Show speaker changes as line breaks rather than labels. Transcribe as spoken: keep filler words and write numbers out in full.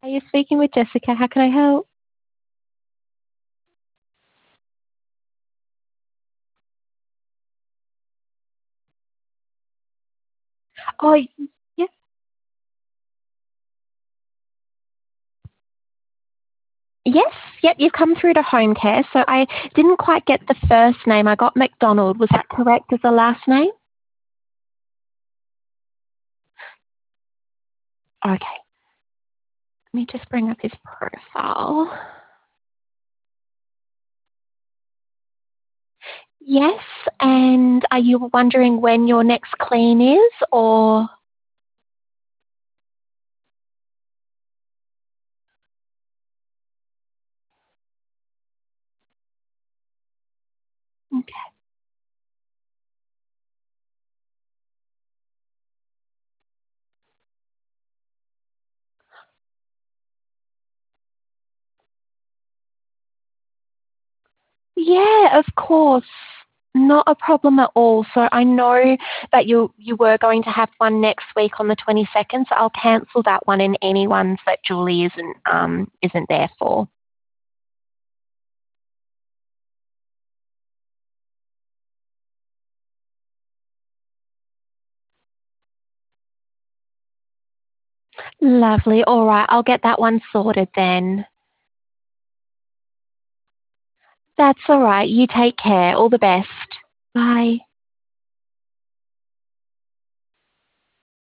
Are you speaking with Jessica? How can I help? Oh, y yeah. Yes, yep, you've come through to home care. So I didn't quite get the first name. I got McDonald. Was that correct as the last name? Okay. Let me just bring up his profile. Yes, and are you wondering when your next clean is or Okay. Yeah, of course. Not a problem at all. So I know that you you were going to have one next week on the twenty-second, so I'll cancel that one and any ones that Julie isn't um isn't there for. Lovely. All right, I'll get that one sorted then. That's all right. You take care. All the best. Bye.